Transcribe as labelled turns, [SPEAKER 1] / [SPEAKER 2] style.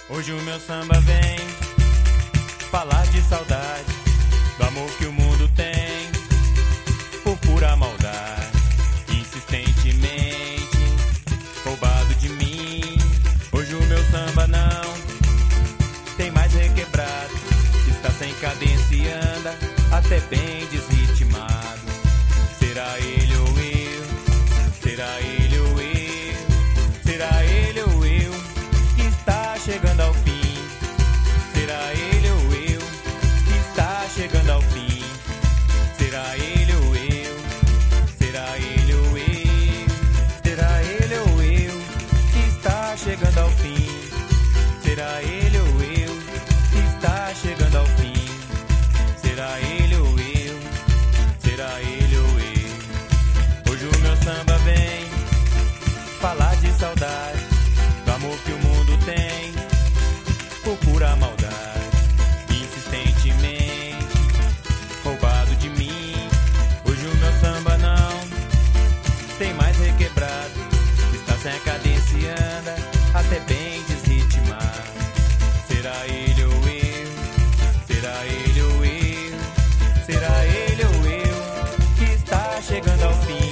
[SPEAKER 1] Hoje o meu samba vem falar de saudade, do amor que o mundo tem por pura maldade, insistentemente roubado de mim. Hoje o meu samba não tem mais requebrado, está sem cadência e anda até bem desritimado. Será ele ou eu? Será ele ou eu? Será ele ou eu que está chegando ao fim? Será ele ou eu que está chegando ao fim? Será ele ou eu? Será ele ou eu? Será ele ou eu que está chegando ao fim? Será ele ou eu que está chegando ao fim? Será ele ou eu? Será ele ou eu? Hoje o meu samba vem falar de saudade, do amor que o mundo tem por pura maldade, insistentemente roubado de mim. Hoje o meu samba não tem mais requebrado, está sem a cadência e anda até bem desritimado. Será ele ou eu? Será ele ou eu? Será ele ou eu que está chegando ao fim?